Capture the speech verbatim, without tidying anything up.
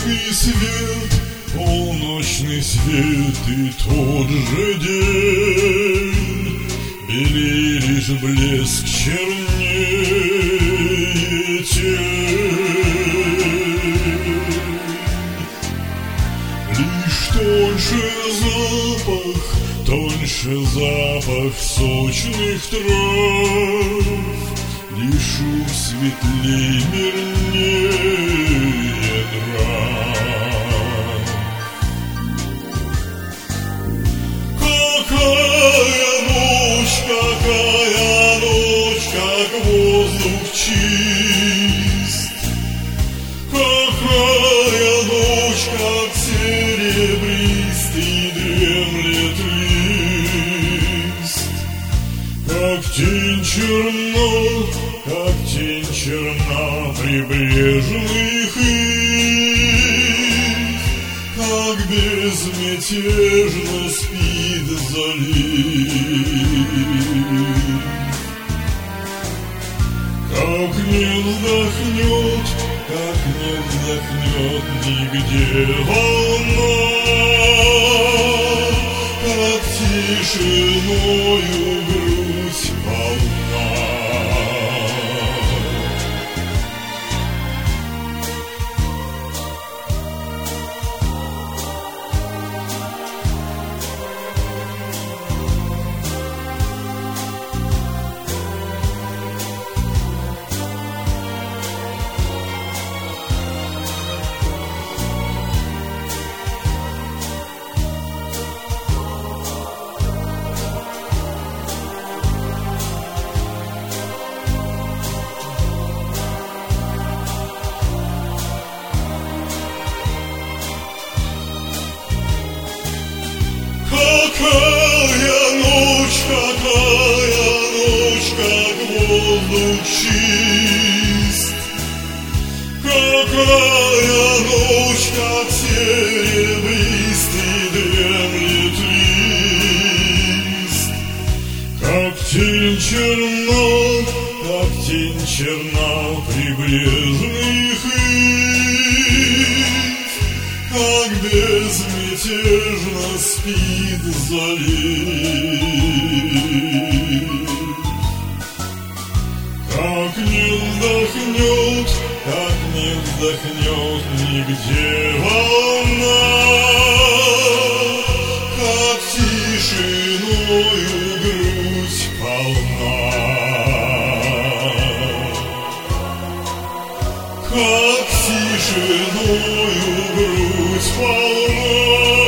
Яркий свет, полночный свет и тот же день, белее лишь блеск, чернее тень. Лишь тоньше запах, тоньше запах сочных трав, лишь ум светлей, мирнее нрав. Какая ночь, какая ночь, как воздух чист, какая ночь, как серебристый дремлет лист, как тень черна, как тень черна прибрежных ив, как безмятежно спит залив. Как не вздохнет, как не вздохнет нигде волна, как тишиною грудь полна. Какая ночь, какая ночь, как воздух чист, какая ночь, как серебристый дремлет лист, как тень черна, как тень черна прибрежных ив, как безмятежно спит залив. Как не вздохнет, как не вздохнет нигде волна, как тишиною грудь полна. Как тишиною грудь полна.